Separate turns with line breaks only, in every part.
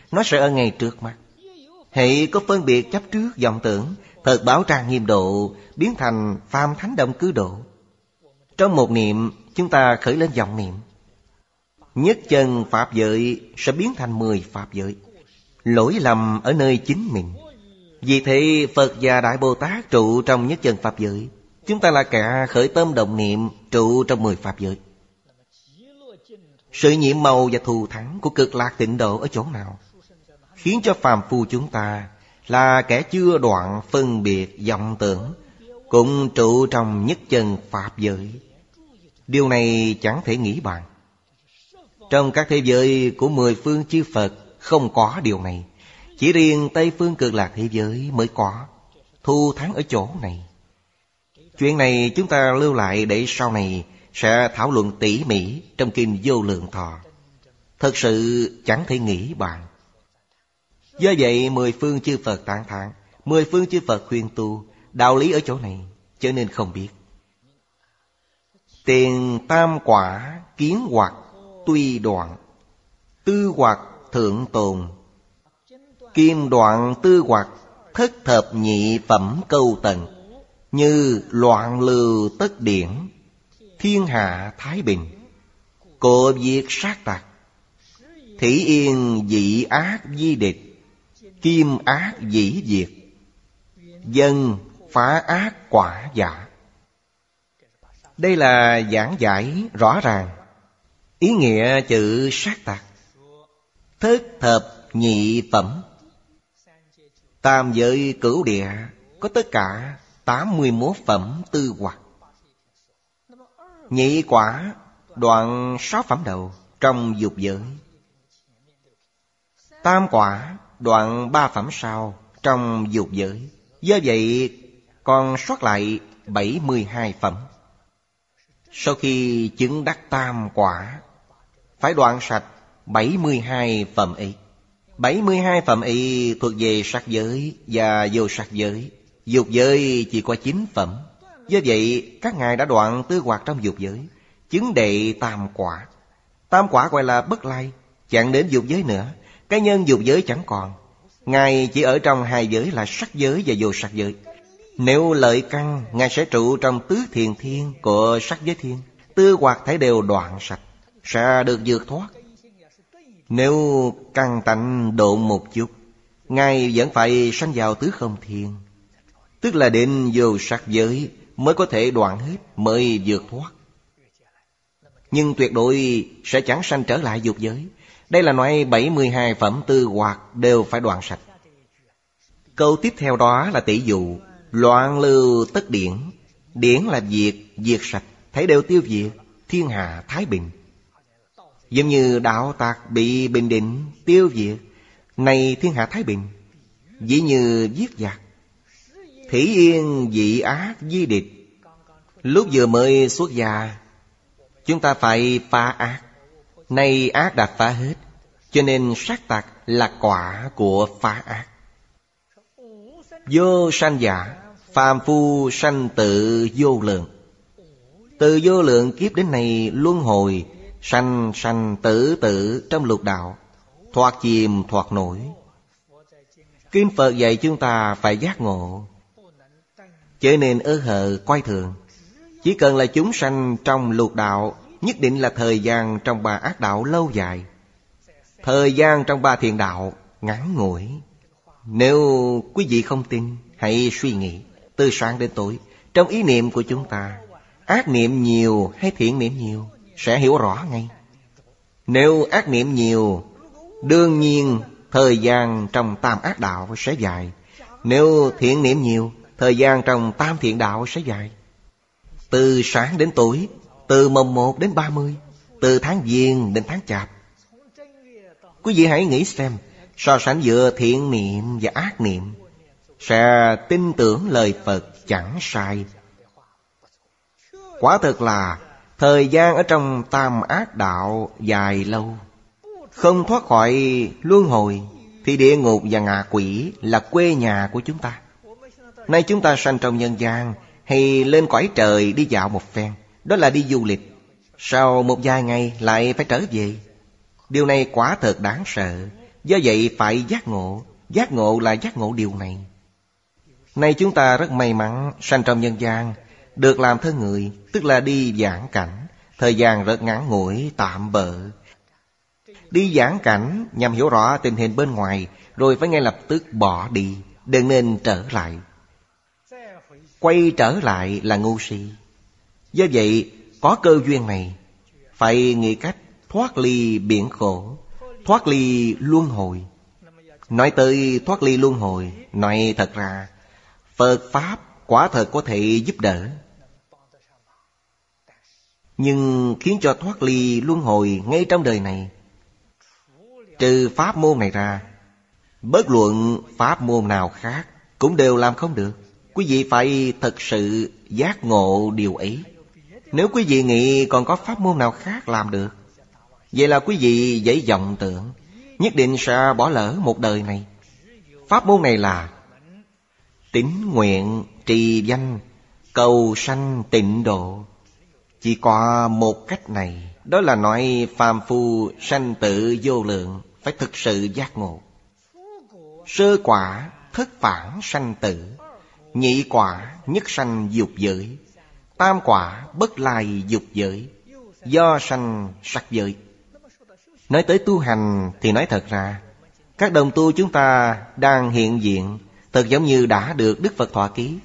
Nó sẽ ở ngay trước mắt. Hễ có phân biệt chấp trước vọng tưởng, thật báo trang nghiêm độ, biến thành phàm thánh đồng cư độ. Trong một niệm, chúng ta khởi lên vọng niệm. Nhất chân pháp giới sẽ biến thành 10 pháp giới. Lỗi lầm ở nơi chính mình. Vì thế Phật và Đại Bồ Tát trụ trong nhất chân pháp giới. Chúng ta là kẻ khởi tâm động niệm trụ trong 10 pháp giới. Sự nhiệm màu và thù thắng của cực lạc tịnh độ ở chỗ nào? Khiến cho phàm phu chúng ta là kẻ chưa đoạn phân biệt vọng tưởng, cũng trụ trong nhất chân pháp giới. Điều này chẳng thể nghĩ bàn. Trong các thế giới của 10 phương chư Phật không có điều này. Chỉ riêng Tây phương cực lạc thế giới mới có. Thù thắng ở chỗ này. Chuyện này chúng ta lưu lại để sau này sẽ thảo luận tỉ mỉ trong kinh Vô Lượng Thọ. Thật sự chẳng thể nghĩ bàn. Do vậy 10 phương chư Phật tán thán, 10 phương chư Phật khuyên tu. Đạo lý ở chỗ này cho nên không biết. Tiền tam quả kiến hoặc tuy đoạn, tư hoặc thượng tồn. Kim đoạn tư hoặc thất thập nhị phẩm câu tận. Như loạn lưu tất điển, thiên hạ thái bình. Cổ diệt sát tặc, thủy yên dị ác di địch. Kim ác dĩ diệt, dân phá ác quả giả. Đây là giảng giải rõ ràng ý nghĩa chữ sát tặc. Thất thập nhị phẩm, tam giới cửu địa có tất cả 81 phẩm tư hoặc. Nhị quả đoạn 6 phẩm đầu trong dục giới. Tam quả đoạn 3 phẩm sau trong dục giới. Do vậy còn sót lại 72 phẩm. Sau khi chứng đắc tam quả, phải đoạn sạch 72 phẩm ấy. 72 phẩm ấy thuộc về sắc giới và vô sắc giới. Dục giới chỉ có 9 phẩm. Do vậy các ngài đã đoạn tư hoặc trong dục giới, chứng đệ tam quả. Tam quả gọi là bất lai, chẳng đến dục giới nữa. Cái nhân dục giới chẳng còn. Ngài chỉ ở trong hai giới là sắc giới và vô sắc giới. Nếu lợi căn, Ngài sẽ trụ trong tứ thiền thiên của sắc giới thiên. Tư hoặc thấy đều đoạn sạch, sẽ được vượt thoát. Nếu căn tạnh độ một chút, Ngài vẫn phải sanh vào tứ không thiên, tức là đến vô sắc giới mới có thể đoạn hết, mới vượt thoát. Nhưng tuyệt đối sẽ chẳng sanh trở lại dục giới. Đây là nói 72 phẩm tư hoặc đều phải đoạn sạch. Câu tiếp theo đó là tỷ dụ. Loạn lưu tất điển. Điển là diệt sạch, thấy đều tiêu diệt, thiên hạ thái bình. Giống như đạo tặc bị bình định, tiêu diệt, này thiên hạ thái bình. Dĩ như giết giặc, thủy yên dị ác di địch. Lúc vừa mới xuất gia, chúng ta phải phá ác. Nay ác đã phá hết, cho nên sát tặc là quả của phá ác. Vô sanh giả, phàm phu sanh tự vô lượng. Từ vô lượng kiếp đến nay luân hồi, sanh tử trong lục đạo, thoát chìm thoát nổi. Kinh Phật dạy chúng ta phải giác ngộ, chớ nên ơ hờ coi thường. Chỉ cần là chúng sanh trong lục đạo, nhất định là thời gian trong 3 ác đạo lâu dài, thời gian trong 3 thiện đạo ngắn ngủi. Nếu quý vị không tin, hãy suy nghĩ từ sáng đến tối. Trong ý niệm của chúng ta, ác niệm nhiều hay thiện niệm nhiều, sẽ hiểu rõ ngay. Nếu ác niệm nhiều, đương nhiên thời gian trong tam ác đạo sẽ dài. Nếu thiện niệm nhiều, thời gian trong tam thiện đạo sẽ dài. Từ sáng đến tối, từ mồng 1 đến 30, từ tháng Giêng đến tháng Chạp. Quý vị hãy nghĩ xem, so sánh giữa thiện niệm và ác niệm, sẽ tin tưởng lời Phật chẳng sai. Quả thực là thời gian ở trong tam ác đạo dài lâu, không thoát khỏi luân hồi, thì địa ngục và ngạ quỷ là quê nhà của chúng ta. Nay chúng ta sanh trong nhân gian, hay lên cõi trời đi dạo một phen, đó là đi du lịch. Sau một vài ngày lại phải trở về. Điều này quả thật đáng sợ. Do vậy phải giác ngộ. Giác ngộ là giác ngộ điều này. Nay chúng ta rất may mắn sanh trong nhân gian, được làm thân người, tức là đi giảng cảnh. Thời gian rất ngắn ngủi, tạm bợ. Đi giảng cảnh nhằm hiểu rõ tình hình bên ngoài, rồi phải ngay lập tức bỏ đi, đừng nên trở lại. Quay trở lại là ngu si. Do vậy, có cơ duyên này, phải nghĩ cách thoát ly biển khổ, thoát ly luân hồi. Nói tới thoát ly luân hồi, nói thật ra, Phật Pháp quả thật có thể giúp đỡ. Nhưng khiến cho thoát ly luân hồi ngay trong đời này, trừ pháp môn này ra, bất luận pháp môn nào khác cũng đều làm không được. Quý vị phải thật sự giác ngộ điều ấy. Nếu quý vị nghĩ còn có pháp môn nào khác làm được, vậy là quý vị dễ vọng tưởng, nhất định sẽ bỏ lỡ một đời này. Pháp môn này là tín nguyện trì danh cầu sanh tịnh độ. Chỉ có một cách này, đó là nói phàm phu sanh tử vô lượng, phải thực sự giác ngộ. Sơ quả thất phản sanh tử, nhị quả nhất sanh dục giới, tam quả bất lai dục giới, do sanh sắc giới. Nói tới tu hành thì nói thật ra, các đồng tu chúng ta đang hiện diện thật giống như đã được Đức Phật thọ ký.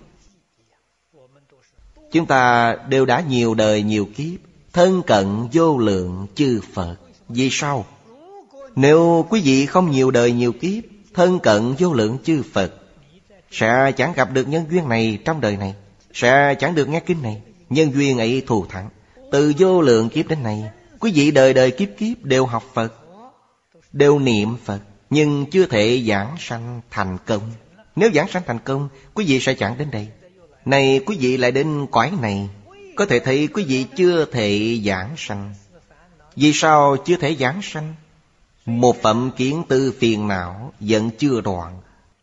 Chúng ta đều đã nhiều đời nhiều kiếp thân cận vô lượng chư Phật. Vì sao? Nếu quý vị không nhiều đời nhiều kiếp thân cận vô lượng chư Phật, sẽ chẳng gặp được nhân duyên này trong đời này, sẽ chẳng được nghe kinh này. Nhân duyên ấy thù thắng. Từ vô lượng kiếp đến nay, quý vị đời đời kiếp kiếp đều học Phật, đều niệm Phật, nhưng chưa thể giảng sanh thành công. Nếu giảng sanh thành công, quý vị sẽ chẳng đến đây. Này quý vị lại đến cõi này, có thể thấy quý vị chưa thể giảng sanh. Vì sao chưa thể giảng sanh? Một phẩm kiến tư phiền não vẫn chưa đoạn.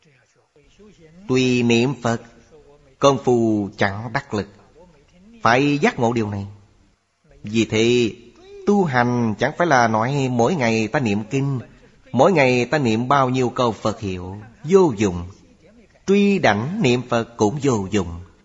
Tuy niệm Phật, công phu chẳng đắc lực. Phải giác ngộ điều này. Vì thế tu hành chẳng phải là nói mỗi ngày ta niệm kinh, mỗi ngày ta niệm bao nhiêu câu Phật hiệu, vô dụng. Tuy đảnh niệm Phật cũng vô dụng.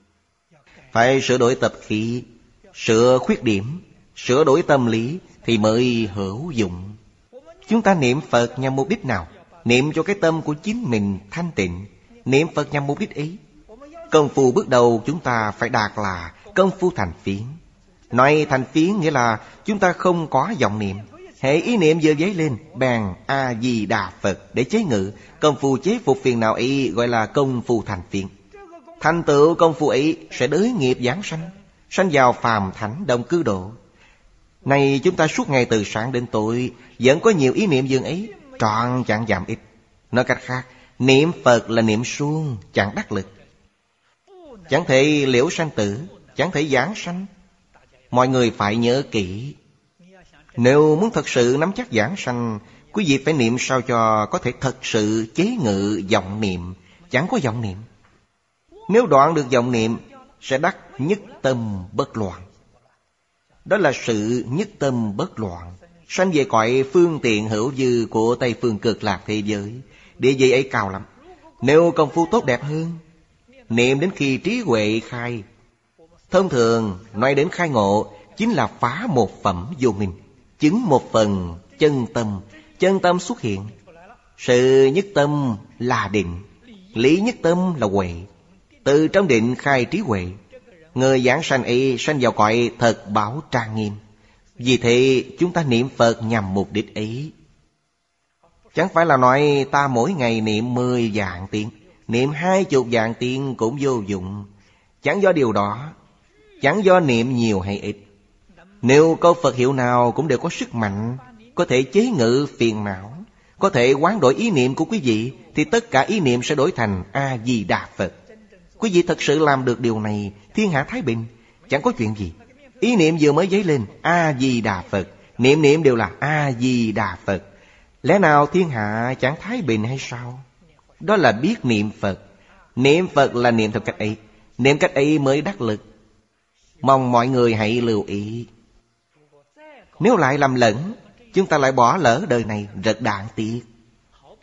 Phải sửa đổi tập khí, sửa khuyết điểm, sửa đổi tâm lý thì mới hữu dụng. Chúng ta niệm Phật nhằm mục đích nào? Niệm cho cái tâm của chính mình thanh tịnh. Niệm Phật nhằm mục đích ấy. Công phu bước đầu chúng ta phải đạt là công phu thành phiến. Nói thành phiến nghĩa là chúng ta không có vọng niệm. Hệ ý niệm vừa dấy lên, bèn A-di-đà Phật để chế ngự. Công phu chế phục phiền não ấy gọi là công phu thành phiến. Thành tựu công phu ấy sẽ đới nghiệp giảng sanh, sanh vào phàm thánh đồng cư độ. Này chúng ta suốt ngày từ sáng đến tối vẫn có nhiều ý niệm dường ấy, trọn chẳng giảm ít. Nói cách khác, niệm Phật là niệm suông, chẳng đắc lực, chẳng thể liễu sanh tử, chẳng thể giảng sanh. Mọi người phải nhớ kỹ. Nếu muốn thật sự nắm chắc giảng sanh, quý vị phải niệm sao cho có thể thật sự chế ngự vọng niệm. Chẳng có vọng niệm. Nếu đoạn được vọng niệm, sẽ đắc nhất tâm bất loạn. Đó là sự nhất tâm bất loạn, sanh về cõi phương tiện hữu dư của Tây Phương Cực Lạc thế giới. Địa vị ấy cao lắm. Nếu công phu tốt đẹp hơn, niệm đến khi trí huệ khai. Thông thường nói đến khai ngộ chính là phá một phẩm vô minh, chứng một phần chân tâm. Chân tâm xuất hiện. Sự nhất tâm là định, lý nhất tâm là huệ. Từ trong định khai trí huệ. Người giảng sanh ấy sanh vào cõi thật bảo trang nghiêm. Vì thế chúng ta niệm Phật nhằm mục đích ấy. Chẳng phải là nói ta mỗi ngày niệm 10 vạn tiếng, niệm 20 vạn tiếng cũng vô dụng. Chẳng do điều đó, chẳng do niệm nhiều hay ít. Nếu câu Phật hiệu nào cũng đều có sức mạnh, có thể chế ngự phiền não, có thể hoán đổi ý niệm của quý vị, thì tất cả ý niệm sẽ đổi thành A-di-đà Phật. Quý vị thật sự làm được điều này, thiên hạ thái bình, chẳng có chuyện gì. Ý niệm vừa mới dấy lên, A-di-đà Phật, niệm niệm đều là A-di-đà Phật. Lẽ nào thiên hạ chẳng thái bình hay sao? Đó là biết niệm Phật. Niệm Phật là niệm theo cách ấy. Niệm cách ấy mới đắc lực. Mong mọi người hãy lưu ý. Nếu lại làm lẫn, chúng ta lại bỏ lỡ đời này, rất đáng tiếc.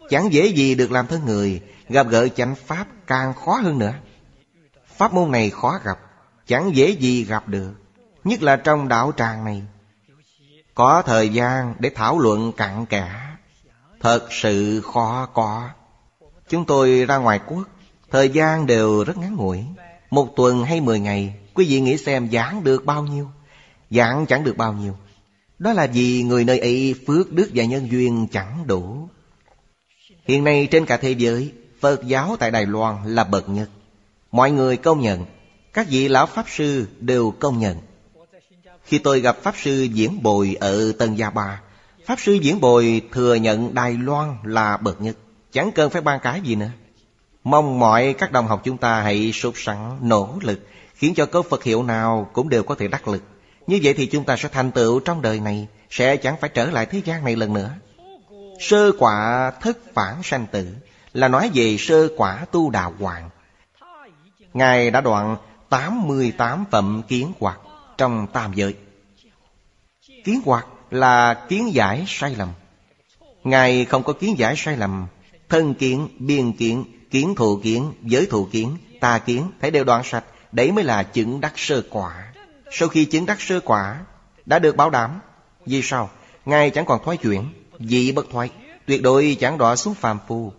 Chẳng dễ gì được làm thân người. Gặp gỡ chánh pháp càng khó hơn nữa. Pháp môn này khó gặp, chẳng dễ gì gặp được. Nhất là trong đạo tràng này, có thời gian để thảo luận cặn kẽ, thật sự khó có. Chúng tôi ra ngoài quốc, thời gian đều rất ngắn ngủi, 1 tuần hay 10 ngày. Quý vị nghĩ xem giảng được bao nhiêu? Giảng chẳng được bao nhiêu. Đó là vì người nơi ấy phước đức và nhân duyên chẳng đủ. Hiện nay trên cả thế giới, Phật giáo tại Đài Loan là bậc nhất. Mọi người công nhận, các vị lão Pháp Sư đều công nhận. Khi tôi gặp Pháp Sư Diễn Bồi ở Tân Gia Ba, Pháp Sư Diễn Bồi thừa nhận Đài Loan là bậc nhất. Chẳng cần phải ban cái gì nữa. Mong mọi các đồng học chúng ta hãy sốt sắng, nỗ lực, khiến cho câu Phật hiệu nào cũng đều có thể đắc lực. Như vậy thì chúng ta sẽ thành tựu trong đời này, sẽ chẳng phải trở lại thế gian này lần nữa. Sơ quả thất phản sanh tử là nói về sơ quả tu đạo hoàng. Ngài đã đoạn 88 phẩm kiến hoặc trong tam giới. Kiến hoặc là kiến giải sai lầm. Ngài không có kiến giải sai lầm. Thân kiến, biên kiến, kiến thù kiến, giới thù kiến, tà kiến phải đều đoạn sạch. Đấy mới là chứng đắc sơ quả. Sau khi chứng đắc sơ quả đã được bảo đảm. Vì sao? Ngài chẳng còn thoái chuyển, vị bất thoái, tuyệt đối chẳng đọa xuống phàm phu.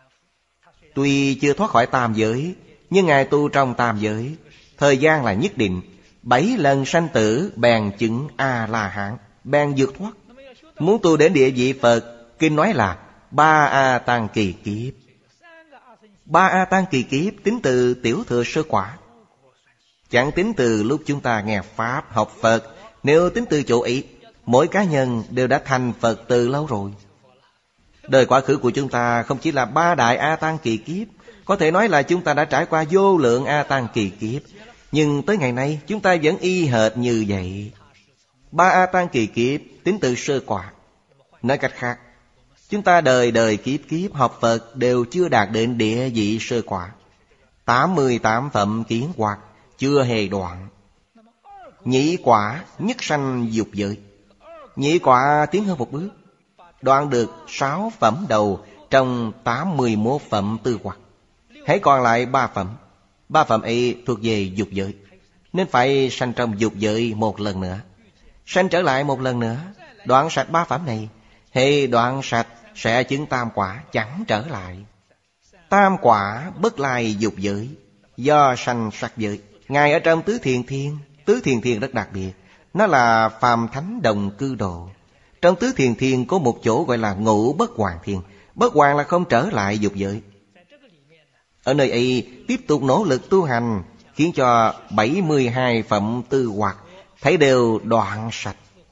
Tuy chưa thoát khỏi tam giới, nhưng Ngài tu trong tam giới, thời gian là nhất định. 7 lần sanh tử bèn chứng A-la-hán, bèn vượt thoát. Muốn tu đến địa vị Phật, kinh nói là 3 A Tăng kỳ kiếp. 3 A Tăng kỳ kiếp tính từ tiểu thừa sơ quả, chẳng tính từ lúc chúng ta nghe Pháp, học Phật. Nếu tính từ chỗ ấy, mỗi cá nhân đều đã thành Phật từ lâu rồi. Đời quá khứ của chúng ta không chỉ là 3 đại A Tăng kỳ kiếp, có thể nói là chúng ta đã trải qua vô lượng A Tăng kỳ kiếp. Nhưng tới ngày nay chúng ta vẫn y hệt như vậy. 3 A Tăng kỳ kiếp tính từ sơ quả. Nói cách khác, chúng ta đời đời kiếp kiếp học Phật đều chưa đạt đến địa vị sơ quả. 88 phẩm kiến hoặc chưa hề đoạn. Nhị quả nhất sanh dục giới. Nhị quả tiến hơn một bước, đoạn được 6 phẩm đầu trong 81 phẩm tư hoặc. Hãy còn lại 3 phẩm. 3 phẩm ấy thuộc về dục giới, nên phải sanh trong dục giới một lần nữa, sanh trở lại một lần nữa, đoạn sạch 3 phẩm này. Hệ đoạn sạch sẽ chứng tam quả, chẳng trở lại. Tam quả bất lai dục giới, do sanh sắc giới. Ngài ở trong tứ thiền thiên. Tứ thiền thiên rất đặc biệt, nó là phàm thánh đồng cư độ. Trong tứ thiền thiên có một chỗ gọi là ngũ bất hoàn thiên. Bất hoàn là không trở lại dục giới. Ở nơi ấy tiếp tục nỗ lực tu hành, khiến cho 72 phẩm tư hoặc thấy đều đoạn sạch.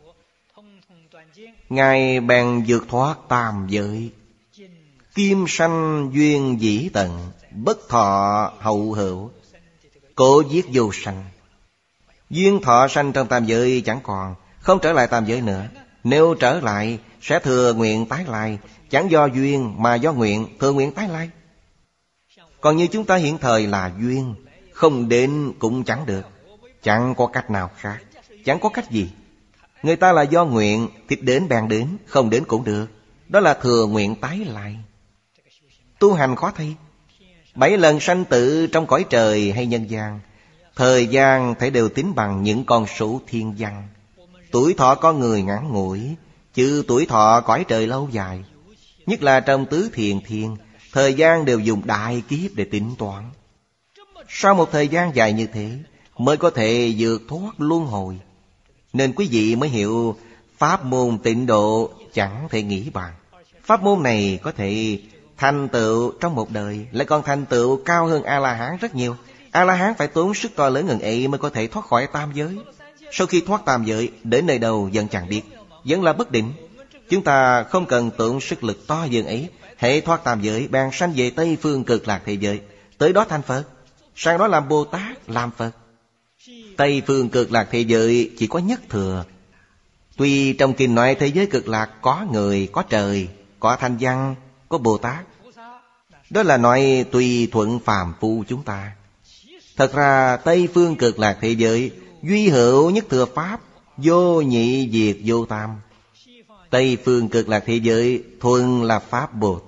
Ngài bèn vượt thoát tam giới. Kim sanh duyên dĩ tận, bất thọ hậu hữu, cố giết vô sanh. Duyên thọ sanh trong tam giới chẳng còn, không trở lại tam giới nữa. Nếu trở lại sẽ thừa nguyện tái lai, chẳng do duyên mà do nguyện, thừa nguyện tái lai. Còn như chúng ta hiện thời là duyên, không đến cũng chẳng được, chẳng có cách nào khác, chẳng có cách gì. Người ta là do nguyện, thích đến bèn đến, không đến cũng được. Đó là thừa nguyện tái lại. Tu hành khó thay. 7 lần sanh tử trong cõi trời hay nhân gian, thời gian thấy đều tính bằng những con số thiên văn. Tuổi thọ con người ngắn ngủi, chứ tuổi thọ cõi trời lâu dài. Nhất là trong tứ thiền thiên, thời gian đều dùng đại kiếp để tính toán. Sau một thời gian dài như thế mới có thể vượt thoát luân hồi. Nên quý vị mới hiểu pháp môn tịnh độ chẳng thể nghĩ bàn. Pháp môn này có thể thành tựu trong một đời, lại còn thành tựu cao hơn A-la-hán rất nhiều. A-la-hán phải tốn sức to lớn ngần ấy mới có thể thoát khỏi tam giới. Sau khi thoát tam giới, đến nơi đâu vẫn chẳng biết, vẫn là bất định. Chúng ta không cần tốn sức lực to dường ấy. Hễ thoát tam giới, bèn sanh về Tây Phương Cực Lạc thế giới, tới đó thành Phật, sang đó làm Bồ Tát, làm Phật. Tây Phương Cực Lạc thế giới chỉ có nhất thừa. Tuy trong kinh nói thế giới Cực Lạc có người, có trời, có thanh văn, có Bồ Tát, đó là nói tùy thuận phàm phu chúng ta. Thật ra Tây Phương Cực Lạc thế giới duy hữu nhất thừa pháp, vô nhị diệt vô tam. Tây Phương Cực Lạc thế giới thuần là pháp Bồ Tát,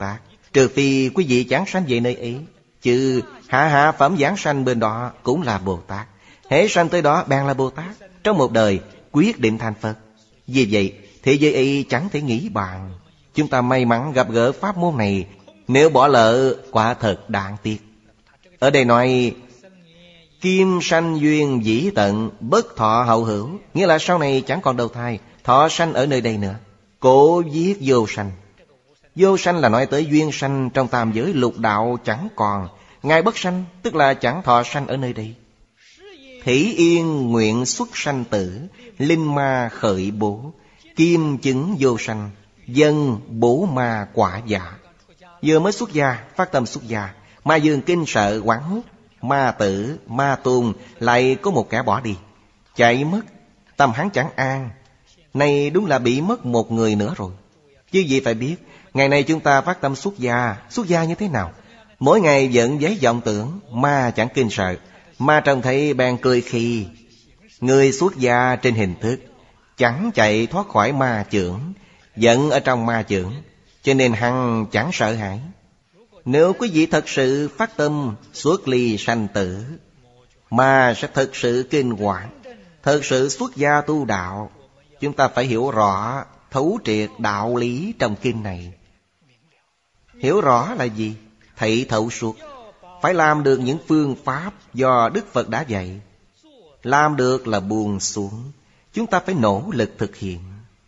Trừ phi quý vị giảng sanh về nơi ấy. Chứ hạ phẩm giảng sanh bên đó cũng là Bồ Tát. Hễ sanh tới đó bèn là Bồ Tát. Trong một đời quyết định thành Phật. Vì vậy thế giới ấy chẳng thể nghĩ bàn. Chúng ta may mắn gặp gỡ pháp môn này, nếu bỏ lỡ quả thật đáng tiếc. Ở đây nói kim sanh duyên dĩ tận, bất thọ hậu hữu. Nghĩa là sau này chẳng còn đầu thai, thọ sanh ở nơi đây nữa. Cổ viết vô sanh. Vô sanh là nói tới duyên sanh trong tam giới lục đạo chẳng còn. Ngài bất sanh tức là chẳng thọ sanh ở nơi đây. Thủy yên nguyện xuất sanh tử, linh ma khởi bố, kim chứng vô sanh, dân bố ma quả dạ. Vừa mới xuất gia, phát tâm xuất gia, ma dương kinh sợ quảng hốt, ma tử, ma tôn lại có một kẻ bỏ đi, chạy mất, tâm hắn chẳng an. Này đúng là bị mất một người nữa rồi. Chứ gì phải biết, ngày nay chúng ta phát tâm xuất gia như thế nào? Mỗi ngày giận giấy vọng tưởng, ma chẳng kinh sợ. Ma trông thấy bèn cười khi. Người xuất gia trên hình thức chẳng chạy thoát khỏi ma chưởng, giận ở trong ma chưởng, cho nên hắn chẳng sợ hãi. Nếu quý vị thật sự phát tâm xuất ly sanh tử, ma sẽ thật sự kinh hoàng, thật sự xuất gia tu đạo. Chúng ta phải hiểu rõ, thấu triệt đạo lý trong kinh này. Hiểu rõ là gì? Thảy thấu suốt. Phải làm được những phương pháp do Đức Phật đã dạy. Làm được là buông xuống. Chúng ta phải nỗ lực thực hiện.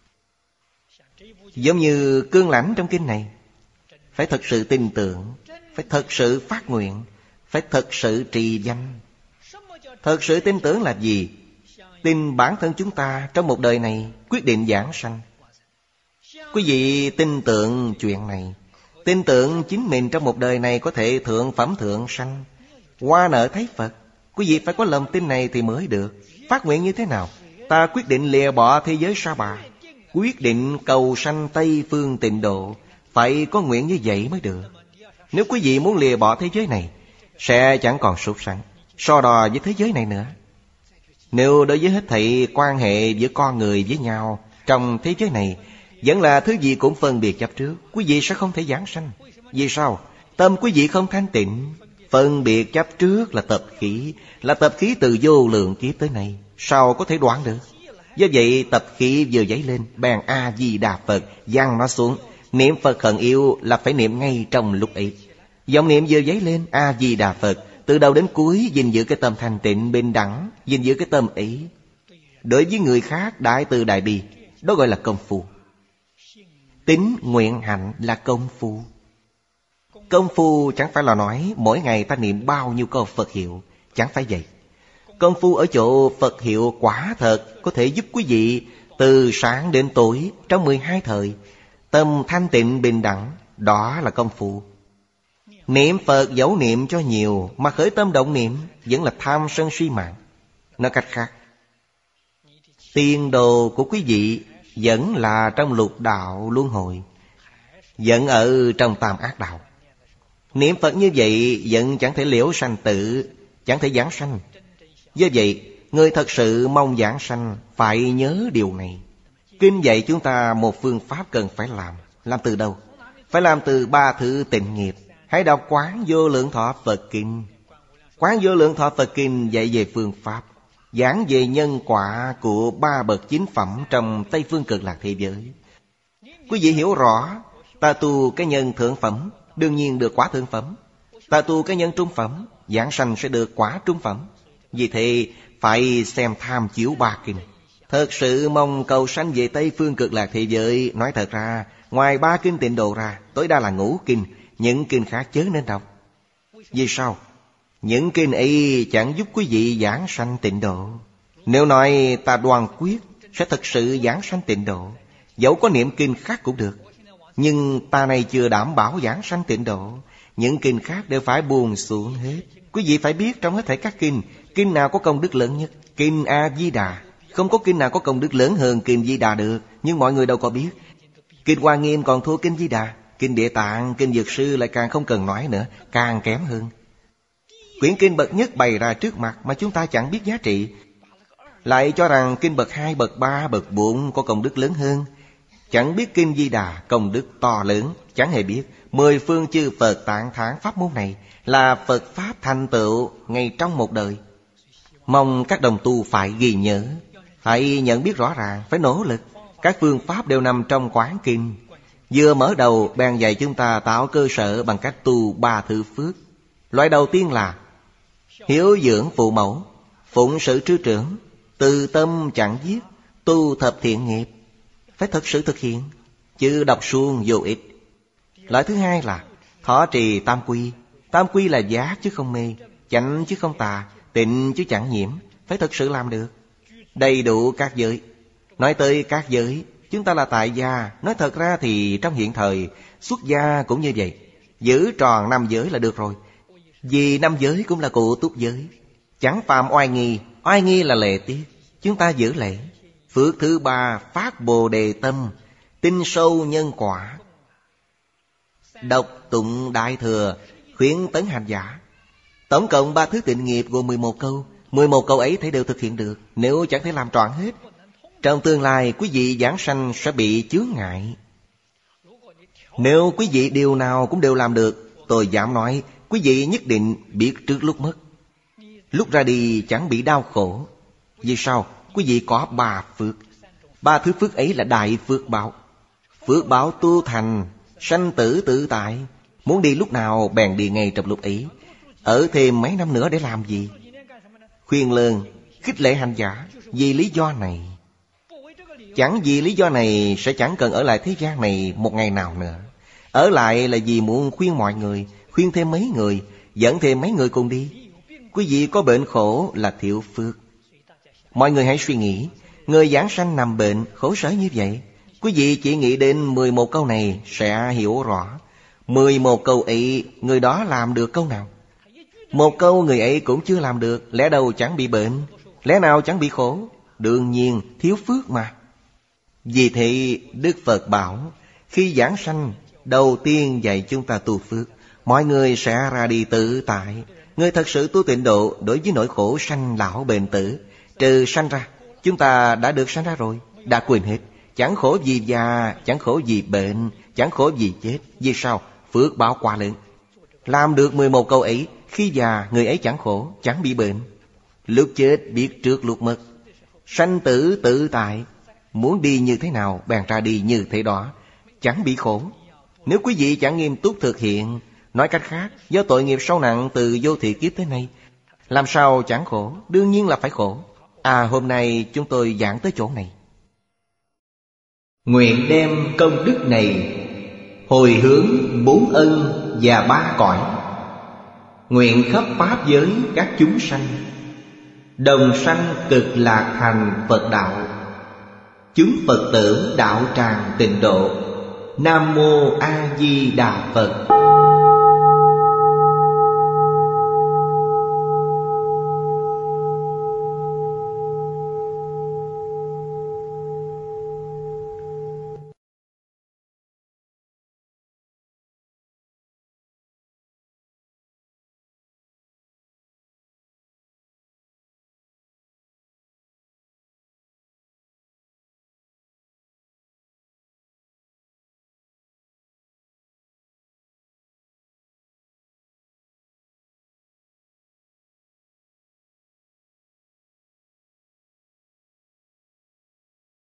Giống như cương lãnh trong kinh này, phải thật sự tin tưởng, phải thật sự phát nguyện, phải thật sự trì danh. Thật sự tin tưởng là gì? Tin bản thân chúng ta trong một đời này quyết định giảng sanh. Quý vị tin tưởng chuyện này, tin tưởng chính mình trong một đời này có thể thượng phẩm thượng sanh, qua nợ thấy Phật. Quý vị phải có lòng tin này thì mới được. Phát nguyện như thế nào? Ta quyết định lìa bỏ thế giới sa bà, quyết định cầu sanh Tây Phương Tịnh Độ. Phải có nguyện như vậy mới được. Nếu quý vị muốn lìa bỏ thế giới này, sẽ chẳng còn súc sanh, so đo với thế giới này nữa. Nếu đối với hết thảy quan hệ giữa con người với nhau trong thế giới này vẫn là thứ gì cũng phân biệt chấp trước, quý vị sẽ không thể giảng sanh. Vì sao? Tâm quý vị không thanh tịnh. Phân biệt chấp trước là tập khí từ vô lượng kiếp tới nay, sao có thể đoạn được? Do vậy tập khí vừa dấy lên, bèn A-di-đà Phật giăng nó xuống. Niệm Phật khẩn yêu là phải niệm ngay trong lúc ấy. Dòng niệm vừa dấy lên, A-di-đà Phật, từ đầu đến cuối gìn giữ cái tâm thanh tịnh bình đẳng, gìn giữ cái tâm ấy. Đối với người khác đại từ đại bi, đó gọi là công phu. Tín nguyện hạnh là công phu. Công phu chẳng phải là nói mỗi ngày ta niệm bao nhiêu câu Phật hiệu, chẳng phải vậy. Công phu ở chỗ Phật hiệu quả thật có thể giúp quý vị từ sáng đến tối trong 12 thời tâm thanh tịnh bình đẳng, đó là công phu. Niệm Phật dẫu niệm cho nhiều mà khởi tâm động niệm vẫn là tham sân si mạng. Nói cách khác, tiền đồ của quý vị vẫn là trong lục đạo luân hồi, vẫn ở trong tam ác đạo. Niệm Phật như vậy vẫn chẳng thể liễu sanh tử, chẳng thể giảng sanh. Do vậy, người thật sự mong giảng sanh phải nhớ điều này. Kinh dạy chúng ta một phương pháp cần phải làm. Làm từ đâu? Phải làm từ 3 thứ tịnh nghiệp. Hãy đọc Quán Vô Lượng Thọ Phật Kinh. Quán Vô Lượng Thọ Phật Kinh dạy về phương pháp, giảng về nhân quả của 3 bậc chính phẩm trong Tây Phương Cực Lạc thế giới. Quý vị hiểu rõ, ta tu cái nhân thượng phẩm, đương nhiên được quả thượng phẩm. Ta tu cái nhân trung phẩm, giảng sanh sẽ được quả trung phẩm. Vì thế phải xem tham chiếu 3 kinh. Thật sự mong cầu sanh về Tây Phương Cực Lạc thế giới. Nói thật ra, ngoài 3 kinh tịnh độ ra, tối đa là ngũ kinh. Những kinh khác chớ nên đọc. Vì sao? Những kinh ấy chẳng giúp quý vị giảng sanh tịnh độ. Nếu nói ta đoan quyết sẽ thật sự giảng sanh tịnh độ, dẫu có niệm kinh khác cũng được, nhưng ta này chưa đảm bảo giảng sanh tịnh độ. Những kinh khác đều phải buông xuống hết. Quý vị phải biết trong hết thảy các kinh, kinh nào có công đức lớn nhất? Kinh A-di-đà. Không có kinh nào có công đức lớn hơn kinh Di Đà được. Nhưng mọi người đâu có biết. Kinh Hoa Nghiêm còn thua kinh Di Đà. Kinh Địa Tạng, kinh Dược Sư lại càng không cần nói nữa, càng kém hơn. Quyển kinh bậc nhất bày ra trước mặt mà chúng ta chẳng biết giá trị, lại cho rằng kinh bậc 2, bậc 3, bậc 4 có công đức lớn hơn. Chẳng biết kinh Di Đà công đức to lớn, chẳng hề biết 10 phương chư Phật tán thán pháp môn này là Phật Pháp thành tựu ngay trong một đời. Mong các đồng tu phải ghi nhớ, phải nhận biết rõ ràng, phải nỗ lực. Các phương pháp đều nằm trong Quán Kinh. Vừa mở đầu bèn dạy chúng ta tạo cơ sở bằng cách tu 3 thứ phước. Loại đầu tiên là hiếu dưỡng phụ mẫu, phụng sự trư trưởng, từ tâm chẳng giết, tu thập thiện nghiệp. Phải thật sự thực hiện, chứ đọc suông vô ích. Loại thứ hai là thọ trì tam quy. Tam quy là giác chứ không mê, chánh chứ không tà, tịnh chứ chẳng nhiễm. Phải thật sự làm được, đầy đủ các giới. Nói tới các giới, chúng ta là tại gia. Nói thật ra thì trong hiện thời xuất gia cũng như vậy. Giữ tròn 5 giới là được rồi. Vì 5 giới cũng là cụ túc giới. Chẳng phạm oai nghi. Oai nghi là lệ tiết, chúng ta giữ lễ. Phước thứ 3 phát Bồ Đề tâm, tin sâu nhân quả. Đọc tụng Đại Thừa, khuyến tấn hành giả. Tổng cộng 3 thứ tịnh nghiệp gồm 11 câu. 11 câu ấy thấy đều thực hiện được. Nếu chẳng thể làm trọn hết, trong tương lai quý vị giảng sanh sẽ bị chướng ngại. Nếu quý vị điều nào cũng đều làm được, tôi dám nói quý vị nhất định biết trước lúc mất. Lúc ra đi chẳng bị đau khổ. Vì sao? Quý vị có 3 phước. 3 thứ phước ấy là đại phước báo. Phước báo tu thành, sanh tử tự tại. Muốn đi lúc nào bèn đi ngay trong lúc ấy. Ở thêm mấy năm nữa để làm gì? Khuyên lơn, khích lệ hành giả. Vì lý do này, chẳng vì lý do này sẽ chẳng cần ở lại thế gian này một ngày nào nữa. Ở lại là vì muốn khuyên mọi người, khuyên thêm mấy người, dẫn thêm mấy người cùng đi. Quý vị có bệnh khổ là thiểu phước. Mọi người hãy suy nghĩ, người giảng sanh nằm bệnh khổ sở như vậy, quý vị chỉ nghĩ đến 11 câu này sẽ hiểu rõ. 11 câu ấy, người đó làm được câu nào? Một câu người ấy cũng chưa làm được. Lẽ đâu chẳng bị bệnh, lẽ nào chẳng bị khổ? Đương nhiên thiếu phước mà. Vì thế Đức Phật bảo, khi giảng sanh, đầu tiên dạy chúng ta tu phước. Mọi người sẽ ra đi tự tại. Người thật sự tu tịnh độ, đối với nỗi khổ sanh lão bệnh tử, trừ sanh ra, chúng ta đã được sanh ra rồi, đã quên hết. Chẳng khổ vì già, chẳng khổ vì bệnh, chẳng khổ vì chết. Vì sao? Phước báo quá lớn. Làm được 11 câu ấy, khi già người ấy chẳng khổ, chẳng bị bệnh. Lúc chết biết trước lúc mất. Sanh tử tự tại. Muốn đi như thế nào bèn ra đi như thế đó, chẳng bị khổ. Nếu quý vị chẳng nghiêm túc thực hiện, nói cách khác, do tội nghiệp sâu nặng từ vô thị kiếp tới nay, làm sao chẳng khổ? Đương nhiên là phải khổ. Hôm nay chúng tôi giảng tới chỗ này. Nguyện đem công đức này hồi hướng 4 ân và 3 cõi. Nguyện khắp pháp giới các chúng sanh đồng sanh cực lạc thành Phật đạo. Chúng Phật tử đạo tràng tịnh độ. Nam Mô A Di Đà Phật.